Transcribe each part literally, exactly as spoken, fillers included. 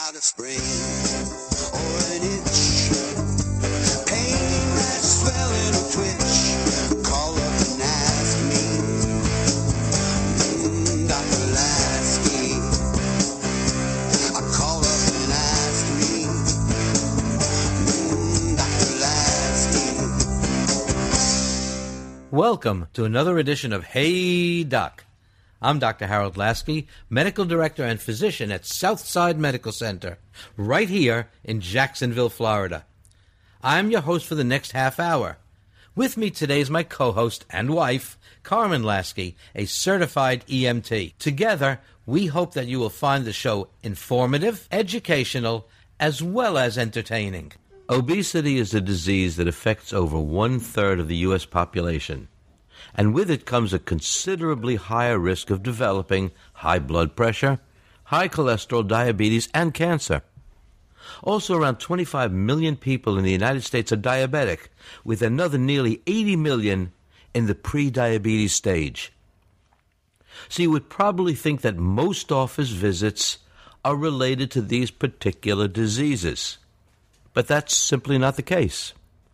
about a sprain or an itch, pain that swelling or twitch, call up and ask me, mm, Doctor Lasky. I call up and ask me, mm, Doctor Lasky. Welcome to another edition of Hey Doc. I'm Doctor Harold Lasky, Medical Director and Physician at Southside Medical Center, right here in Jacksonville, Florida. I'm your host for the next half hour. With me today is my co-host and wife, Carmen Lasky, a certified E M T. Together, we hope that you will find the show informative, educational, as well as entertaining. Obesity is a disease that affects over one-third of the U S population. And with it comes a considerably higher risk of developing high blood pressure, high cholesterol, diabetes, and cancer. Also, around twenty-five million people in the United States are diabetic, with another nearly eighty million in the pre-diabetes stage. So you would probably think that most office visits are related to these particular diseases. But that's simply not the case.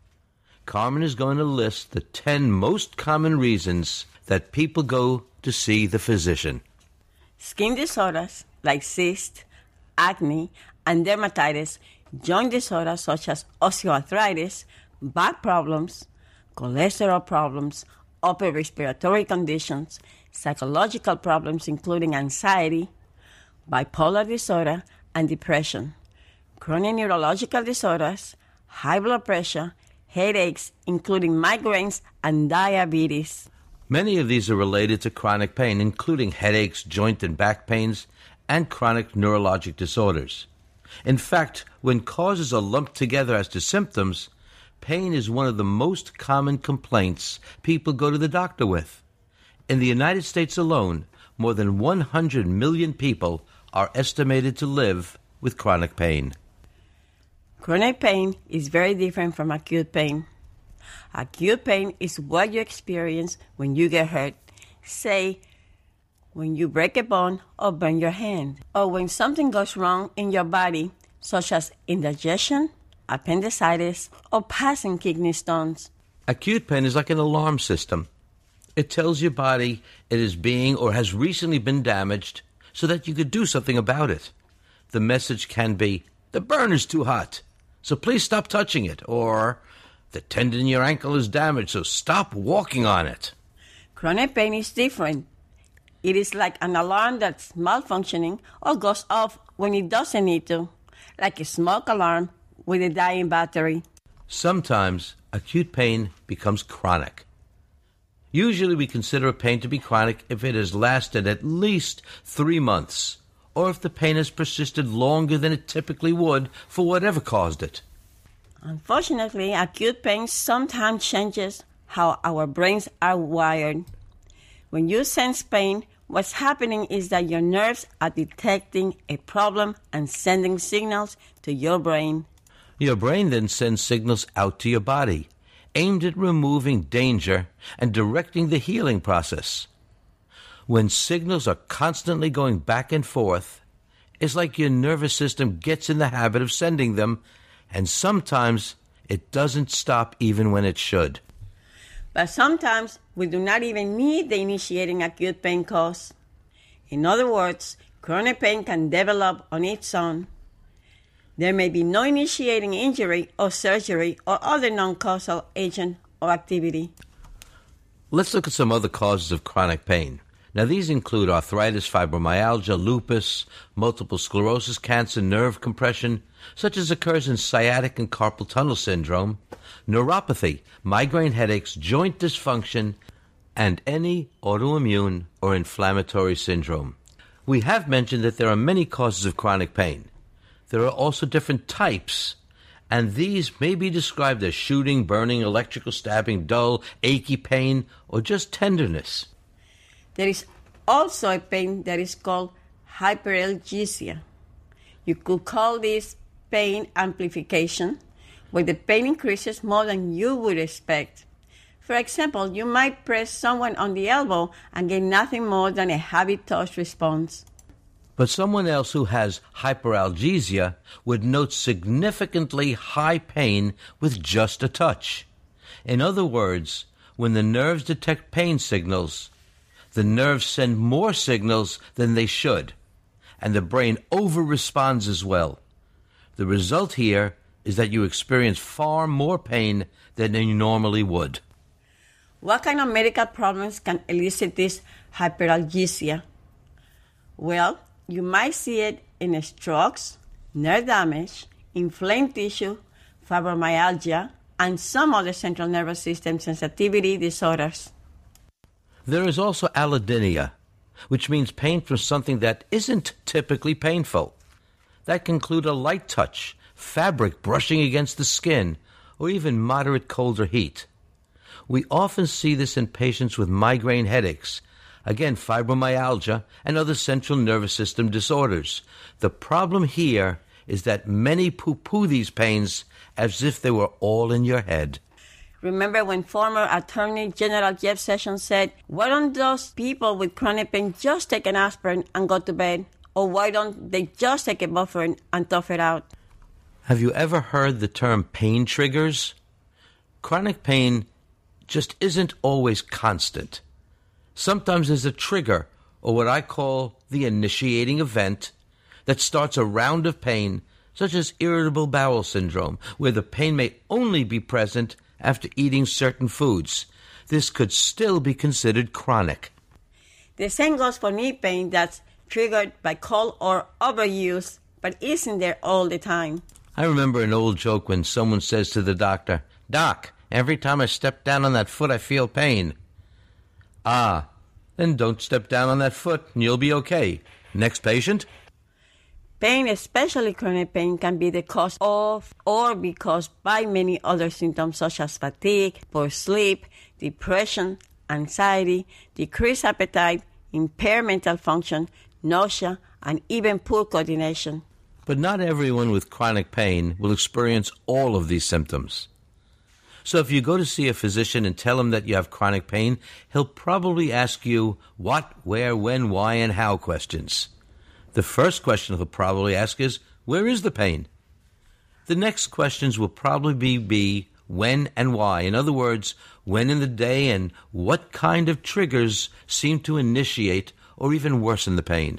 Carmen is going to list the ten most common reasons that people go to see the physician. Skin disorders like cysts, acne, and dermatitis, joint disorders such as osteoarthritis, back problems, cholesterol problems, upper respiratory conditions, psychological problems including anxiety, bipolar disorder, and depression, chronic neurological disorders, high blood pressure, headaches, including migraines, and diabetes. Many of these are related to chronic pain, including headaches, joint and back pains, and chronic neurologic disorders. In fact, when causes are lumped together as to symptoms, pain is one of the most common complaints people go to the doctor with. In the United States alone, more than one hundred million people are estimated to live with chronic pain. Chronic pain is very different from acute pain. Acute pain is what you experience when you get hurt, say, when you break a bone or burn your hand, or when something goes wrong in your body, such as indigestion, appendicitis, or passing kidney stones. Acute pain is like an alarm system. It tells your body it is being or has recently been damaged so that you could do something about it. The message can be, the burn is too hot, so please stop touching it, or the tendon in your ankle is damaged, so stop walking on it. Chronic pain is different. It is like an alarm that's malfunctioning or goes off when it doesn't need to, like a smoke alarm with a dying battery. Sometimes acute pain becomes chronic. Usually we consider a pain to be chronic if it has lasted at least three months, or if the pain has persisted longer than it typically would for whatever caused it. Unfortunately, acute pain sometimes changes how our brains are wired. When you sense pain, what's happening is that your nerves are detecting a problem and sending signals to your brain. Your brain then sends signals out to your body, aimed at removing danger and directing the healing process. When signals are constantly going back and forth, it's like your nervous system gets in the habit of sending them, and sometimes it doesn't stop even when it should. But sometimes we do not even need the initiating acute pain cause. In other words, chronic pain can develop on its own. There may be no initiating injury or surgery or other non-causal agent or activity. Let's look at some other causes of chronic pain. Now, these include arthritis, fibromyalgia, lupus, multiple sclerosis, cancer, nerve compression, such as occurs in sciatic and carpal tunnel syndrome, neuropathy, migraine headaches, joint dysfunction, and any autoimmune or inflammatory syndrome. We have mentioned that there are many causes of chronic pain. There are also different types, and these may be described as shooting, burning, electrical stabbing, dull, achy pain, or just tenderness. There is also a pain that is called hyperalgesia. You could call this pain amplification, where the pain increases more than you would expect. For example, you might press someone on the elbow and get nothing more than a heavy touch response. But someone else who has hyperalgesia would note significantly high pain with just a touch. In other words, when the nerves detect pain signals, the nerves send more signals than they should, and the brain over-responds as well. The result here is that you experience far more pain than you normally would. What kind of medical problems can elicit this hyperalgesia? Well, you might see it in strokes, nerve damage, inflamed tissue, fibromyalgia, and some other central nervous system sensitivity disorders. There is also allodynia, which means pain from something that isn't typically painful. That can include a light touch, fabric brushing against the skin, or even moderate cold or heat. We often see this in patients with migraine headaches, again fibromyalgia, and other central nervous system disorders. The problem here is that many poo-poo these pains as if they were all in your head. Remember when former Attorney General Jeff Sessions said, why don't those people with chronic pain just take an aspirin and go to bed? Or why don't they just take a Bufferin and tough it out? Have you ever heard the term pain triggers? Chronic pain just isn't always constant. Sometimes there's a trigger, or what I call the initiating event, that starts a round of pain, such as irritable bowel syndrome, where the pain may only be present after eating certain foods. This could still be considered chronic. The same goes for knee pain that's triggered by cold or overuse, but isn't there all the time. I remember an old joke when someone says to the doctor, "Doc, every time I step down on that foot I feel pain." Ah, then don't step down on that foot and you'll be okay. Next patient. Pain, especially chronic pain, can be the cause of or be caused by many other symptoms such as fatigue, poor sleep, depression, anxiety, decreased appetite, impaired mental function, nausea, and even poor coordination. But not everyone with chronic pain will experience all of these symptoms. So if you go to see a physician and tell him that you have chronic pain, he'll probably ask you what, where, when, why, and how questions. The first question he'll probably ask is, where is the pain? The next questions will probably be, be when and why. In other words, when in the day and what kind of triggers seem to initiate or even worsen the pain.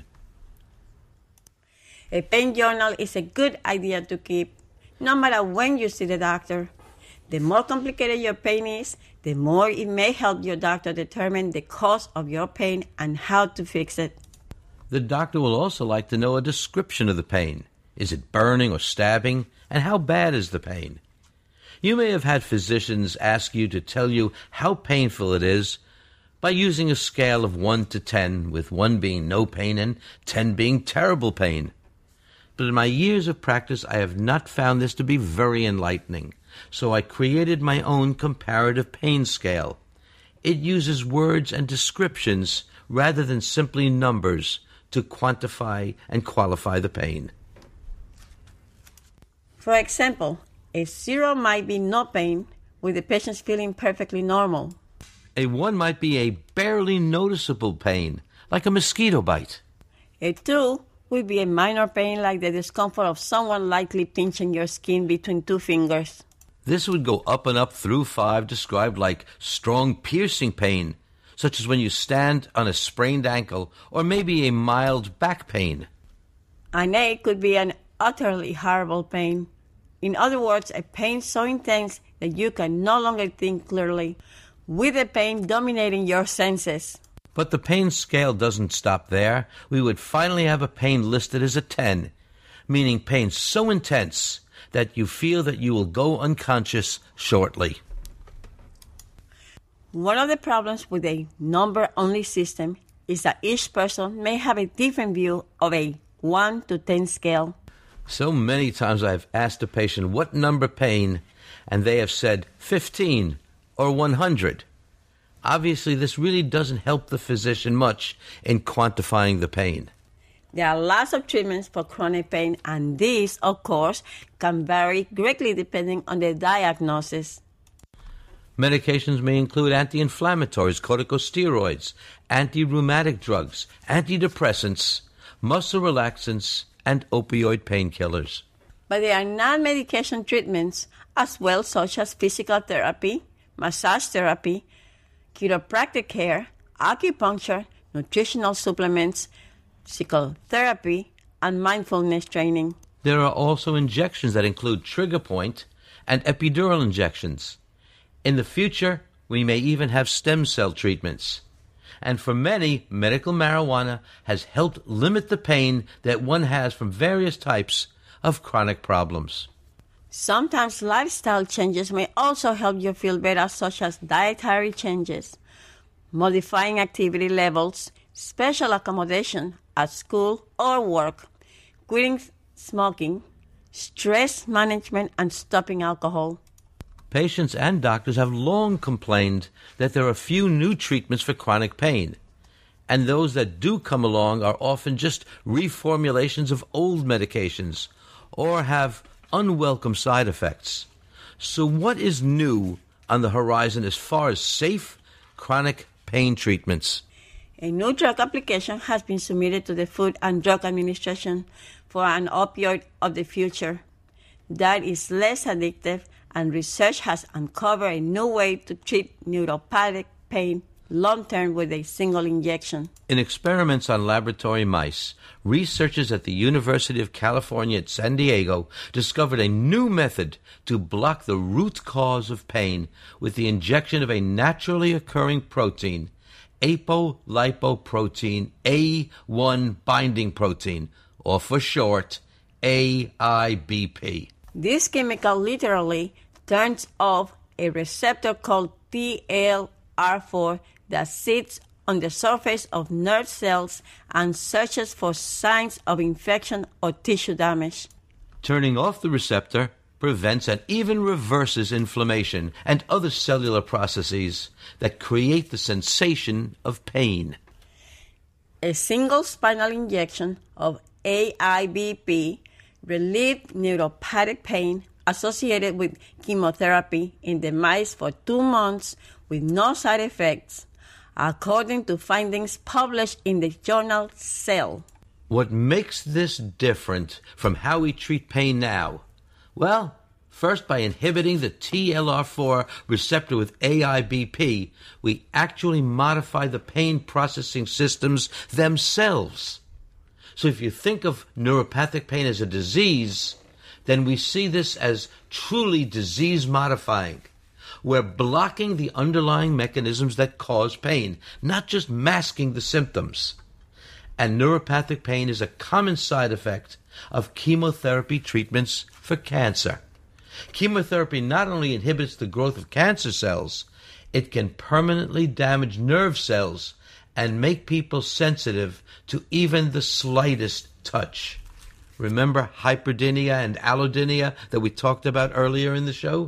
A pain journal is a good idea to keep, no matter when you see the doctor. The more complicated your pain is, the more it may help your doctor determine the cause of your pain and how to fix it. The doctor will also like to know a description of the pain. Is it burning or stabbing? And how bad is the pain? You may have had physicians ask you to tell you how painful it is by using a scale of one to ten, with one being no pain and ten being terrible pain. But in my years of practice, I have not found this to be very enlightening. So I created my own comparative pain scale. It uses words and descriptions rather than simply numbers to quantify and qualify the pain. For example, a zero might be no pain, with the patient feeling perfectly normal. A one might be a barely noticeable pain, like a mosquito bite. A two would be a minor pain, like the discomfort of someone lightly pinching your skin between two fingers. This would go up and up through five, described like strong piercing pain, such as when you stand on a sprained ankle, or maybe a mild back pain. An eight could be an utterly horrible pain. In other words, a pain so intense that you can no longer think clearly, with the pain dominating your senses. But the pain scale doesn't stop there. We would finally have a pain listed as a ten, meaning pain so intense that you feel that you will go unconscious shortly. One of the problems with a number-only system is that each person may have a different view of a one to ten scale. So many times I've asked a patient what number pain, and they have said fifteen or one hundred. Obviously, this really doesn't help the physician much in quantifying the pain. There are lots of treatments for chronic pain, and these, of course, can vary greatly depending on the diagnosis. Medications may include anti-inflammatories, corticosteroids, anti-rheumatic drugs, antidepressants, muscle relaxants, and opioid painkillers. But there are non-medication treatments as well, such as physical therapy, massage therapy, chiropractic care, acupuncture, nutritional supplements, psychotherapy, and mindfulness training. There are also injections that include trigger point and epidural injections. In the future, we may even have stem cell treatments. And for many, medical marijuana has helped limit the pain that one has from various types of chronic problems. Sometimes lifestyle changes may also help you feel better, such as dietary changes, modifying activity levels, special accommodation at school or work, quitting smoking, stress management, and stopping alcohol. Patients and doctors have long complained that there are few new treatments for chronic pain, and those that do come along are often just reformulations of old medications or have unwelcome side effects. So what is new on the horizon as far as safe chronic pain treatments? A new drug application has been submitted to the Food and Drug Administration for an opioid of the future that is less addictive, and research has uncovered a new way to treat neuropathic pain long-term with a single injection. In experiments on laboratory mice, researchers at the University of California at San Diego discovered a new method to block the root cause of pain with the injection of a naturally occurring protein, apolipoprotein A one binding protein, or for short, A I B P. This chemical literally turns off a receptor called T L R four that sits on the surface of nerve cells and searches for signs of infection or tissue damage. Turning off the receptor prevents and even reverses inflammation and other cellular processes that create the sensation of pain. A single spinal injection of A I B P relieved neuropathic pain associated with chemotherapy in the mice for two months with no side effects, according to findings published in the journal Cell. What makes this different from how we treat pain now? Well, first, by inhibiting the T L R four receptor with A I B P, we actually modify the pain processing systems themselves. So if you think of neuropathic pain as a disease, then we see this as truly disease-modifying. We're blocking the underlying mechanisms that cause pain, not just masking the symptoms. And neuropathic pain is a common side effect of chemotherapy treatments for cancer. Chemotherapy not only inhibits the growth of cancer cells, it can permanently damage nerve cells and make people sensitive to even the slightest touch. Remember hyperdynia and allodynia that we talked about earlier in the show?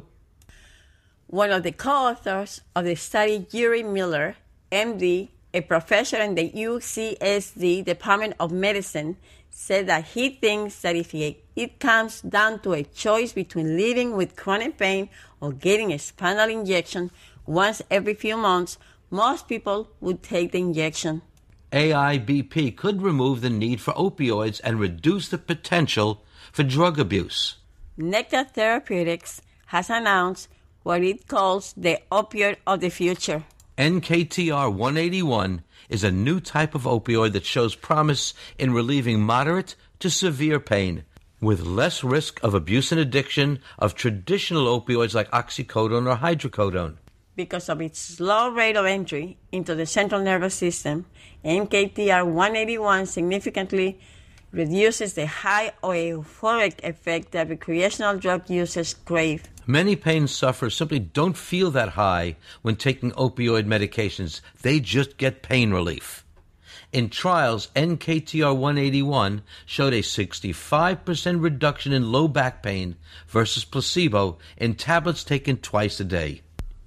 One of the co-authors of the study, Yuri Miller, M D, a professor in the U C S D Department of Medicine, said that he thinks that if it comes down to a choice between living with chronic pain or getting a spinal injection once every few months, most people would take the injection. A I B P could remove the need for opioids and reduce the potential for drug abuse. Nectar Therapeutics has announced what it calls the opioid of the future. N K T R one eighty-one is a new type of opioid that shows promise in relieving moderate to severe pain, with less risk of abuse and addiction of traditional opioids like oxycodone or hydrocodone. Because of its slow rate of entry into the central nervous system, N K T R one eighty-one significantly reduces the high or euphoric effect that recreational drug users crave. Many pain sufferers simply don't feel that high when taking opioid medications. They just get pain relief. In trials, N K T R one eighty-one showed a sixty-five percent reduction in low back pain versus placebo in tablets taken twice a day.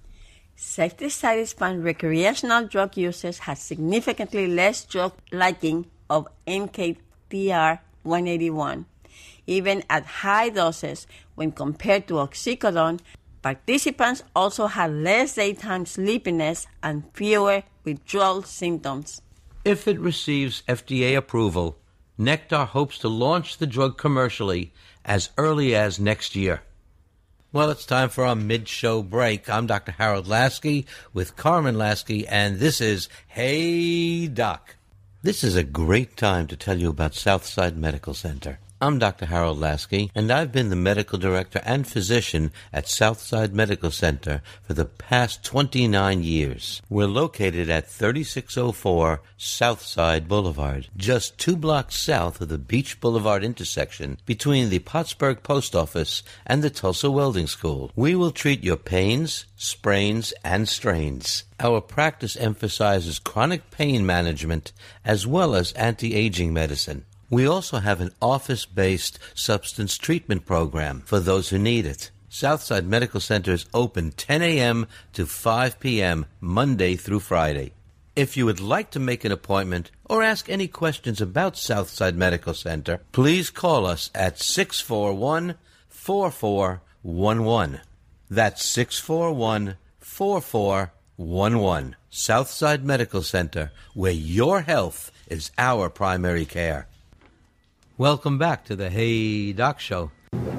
Safety studies found recreational drug users had significantly less drug liking of N K T R one eighty-one. Even at high doses, when compared to oxycodone, participants also had less daytime sleepiness and fewer withdrawal symptoms. If it receives F D A approval, Nektar hopes to launch the drug commercially as early as next year. Well, it's time for our mid-show break. I'm Doctor Harold Lasky with Carmen Lasky, and this is Hey Doc. This is a great time to tell you about Southside Medical Center. I'm Doctor Harold Lasky, and I've been the medical director and physician at Southside Medical Center for the past twenty-nine years. We're located at thirty-six oh four Southside Boulevard, just two blocks south of the Beach Boulevard intersection between the Pottsburg Post Office and the Tulsa Welding School. We will treat your pains, sprains, and strains. Our practice emphasizes chronic pain management as well as anti-aging medicine. We also have an office-based substance treatment program for those who need it. Southside Medical Center is open ten a.m. to five p.m. Monday through Friday. If you would like to make an appointment or ask any questions about Southside Medical Center, please call us at six four one, four four one one. That's six four one, four four one one. Southside Medical Center, where your health is our primary care. Welcome back to the Hey Doc Show.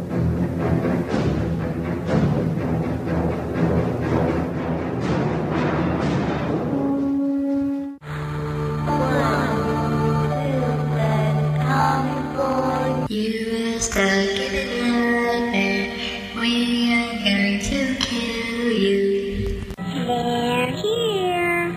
You're stuck in a nightmare. We are going to kill you. They're here.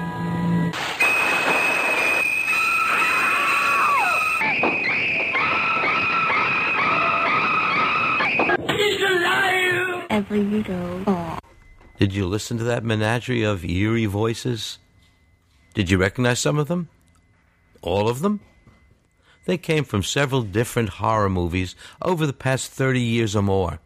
He's alive! Ever you go. Oh. Did you listen to that menagerie of eerie voices? Did you recognize some of them? All of them? They came from several different horror movies over the past thirty years or more.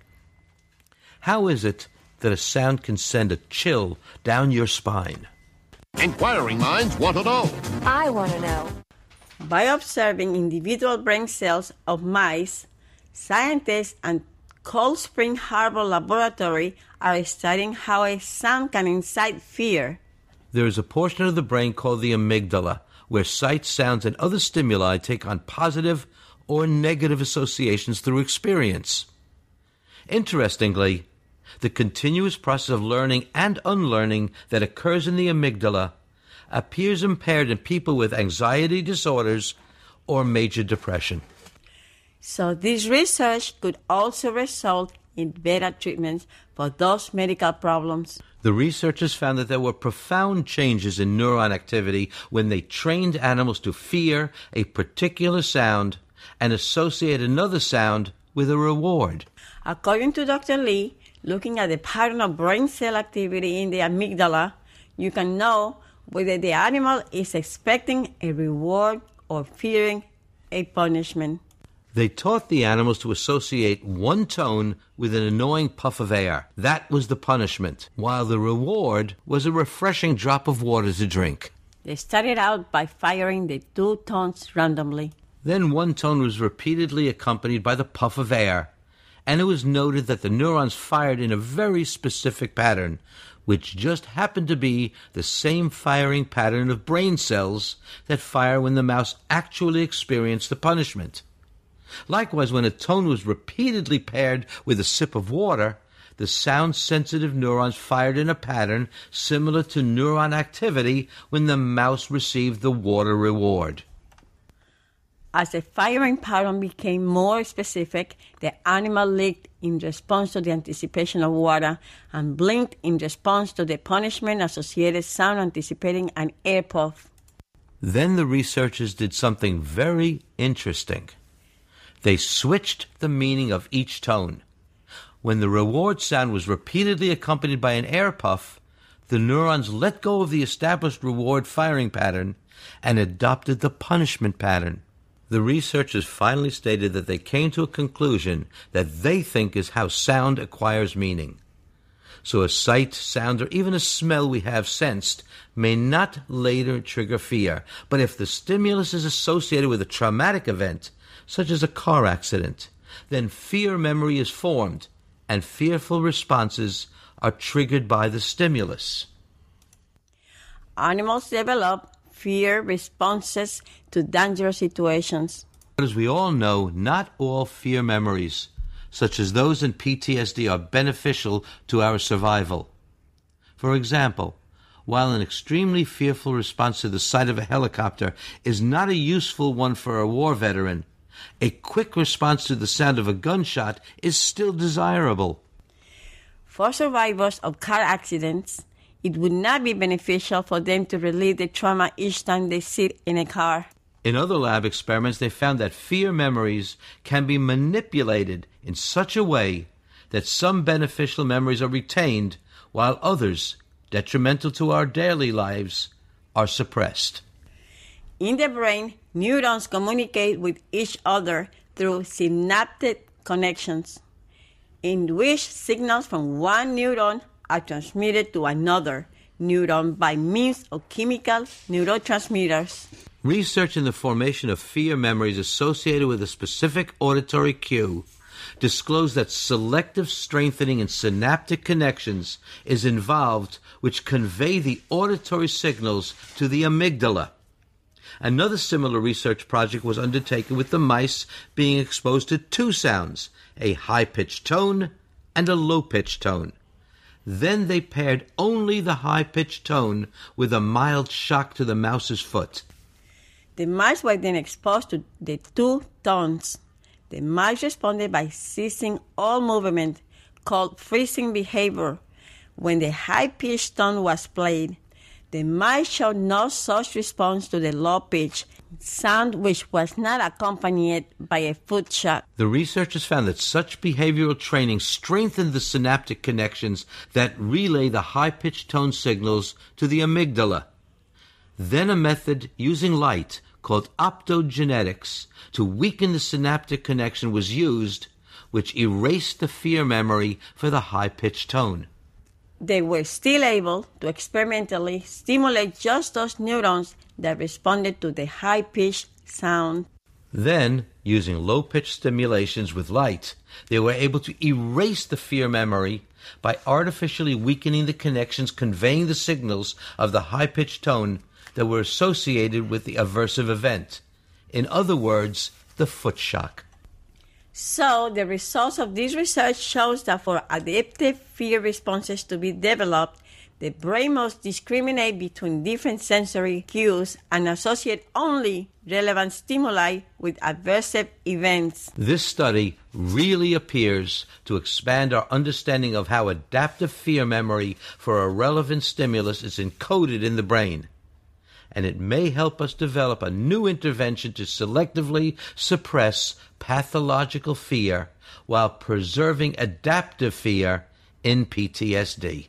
How is it that a sound can send a chill down your spine? Inquiring minds want to know. I want to know. By observing individual brain cells of mice, scientists at Cold Spring Harbor Laboratory are studying how a sound can incite fear. There is a portion of the brain called the amygdala, where sight, sounds, and other stimuli take on positive or negative associations through experience. Interestingly, the continuous process of learning and unlearning that occurs in the amygdala appears impaired in people with anxiety disorders or major depression. So this research could also result in better treatments for those medical problems. The researchers found that there were profound changes in neuron activity when they trained animals to fear a particular sound and associate another sound with a reward. According to Doctor Lee, looking at the pattern of brain cell activity in the amygdala, you can know whether the animal is expecting a reward or fearing a punishment. They taught the animals to associate one tone with an annoying puff of air. That was the punishment, while the reward was a refreshing drop of water to drink. They started out by firing the two tones randomly. Then one tone was repeatedly accompanied by the puff of air, and it was noted that the neurons fired in a very specific pattern, which just happened to be the same firing pattern of brain cells that fire when the mouse actually experienced the punishment. Likewise, when a tone was repeatedly paired with a sip of water, the sound-sensitive neurons fired in a pattern similar to neuron activity when the mouse received the water reward. As the firing pattern became more specific, the animal licked in response to the anticipation of water and blinked in response to the punishment-associated sound anticipating an air puff. Then the researchers did something very interesting. They switched the meaning of each tone. When the reward sound was repeatedly accompanied by an air puff, the neurons let go of the established reward firing pattern and adopted the punishment pattern. The researchers finally stated that they came to a conclusion that they think is how sound acquires meaning. So a sight, sound, or even a smell we have sensed may not later trigger fear, but if the stimulus is associated with a traumatic event, such as a car accident, then fear memory is formed, and fearful responses are triggered by the stimulus. Animals develop fear responses to dangerous situations. But as we all know, not all fear memories, such as those in P T S D, are beneficial to our survival. For example, while an extremely fearful response to the sight of a helicopter is not a useful one for a war veteran, a quick response to the sound of a gunshot is still desirable. For survivors of car accidents, it would not be beneficial for them to relieve the trauma each time they sit in a car. In other lab experiments, they found that fear memories can be manipulated in such a way that some beneficial memories are retained while others, detrimental to our daily lives, are suppressed. In the brain, neurons communicate with each other through synaptic connections, in which signals from one neuron are transmitted to another neuron by means of chemical neurotransmitters. Research in the formation of fear memories associated with a specific auditory cue disclosed that selective strengthening in synaptic connections is involved, which convey the auditory signals to the amygdala. Another similar research project was undertaken with the mice being exposed to two sounds, a high-pitched tone and a low-pitched tone. Then they paired only the high-pitched tone with a mild shock to the mouse's foot. The mice were then exposed to the two tones. The mice responded by ceasing all movement, called freezing behavior. When the high-pitched tone was played, the mice showed no such response to the low-pitched sound, which was not accompanied by a foot shock. The researchers found that such behavioral training strengthened the synaptic connections that relay the high-pitched tone signals to the amygdala. Then a method using light called optogenetics to weaken the synaptic connection was used, which erased the fear memory for the high-pitched tone. They were still able to experimentally stimulate just those neurons that responded to the high-pitched sound. Then, using low-pitched stimulations with light, they were able to erase the fear memory by artificially weakening the connections conveying the signals of the high-pitched tone that were associated with the aversive event. In other words, the foot shock. So, the results of this research shows that for adaptive fear responses to be developed, the brain must discriminate between different sensory cues and associate only relevant stimuli with aversive events. This study really appears to expand our understanding of how adaptive fear memory for a relevant stimulus is encoded in the brain. And it may help us develop a new intervention to selectively suppress pathological fear while preserving adaptive fear in P T S D.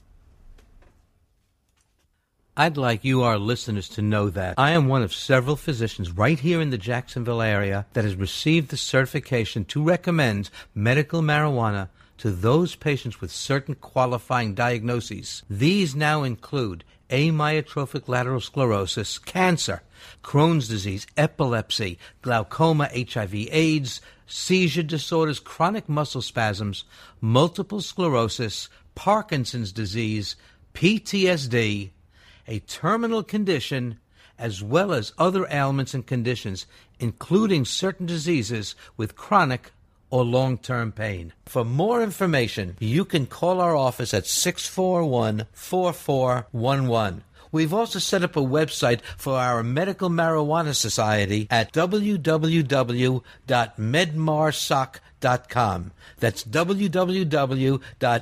I'd like you, our listeners, to know that I am one of several physicians right here in the Jacksonville area that has received the certification to recommend medical marijuana to those patients with certain qualifying diagnoses. These now include amyotrophic lateral sclerosis, cancer, Crohn's disease, epilepsy, glaucoma, H I V AIDS, seizure disorders, chronic muscle spasms, multiple sclerosis, Parkinson's disease, P T S D, a terminal condition, as well as other ailments and conditions, including certain diseases with chronic or long-term pain. For more information, you can call our office at six four one, four four one one. We've also set up a website for our Medical Marijuana Society at w w w dot medmarsoc dot com. That's w w w dot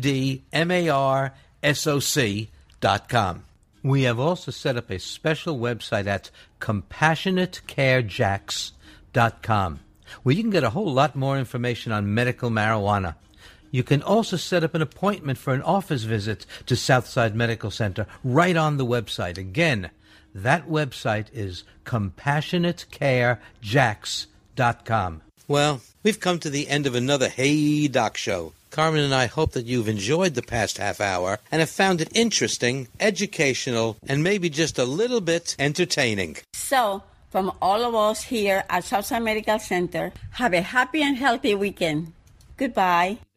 medmarsoc dot com. We have also set up a special website at compassionate care jacks dot com, where you can get a whole lot more information on medical marijuana. You can also set up an appointment for an office visit to Southside Medical Center right on the website. Again, that website is compassionate care jacks dot com. Well, we've come to the end of another Hey Doc show. Carmen and I hope that you've enjoyed the past half hour and have found it interesting, educational, and maybe just a little bit entertaining. So, from all of us here at Southside Medical Center, have a happy and healthy weekend. Goodbye.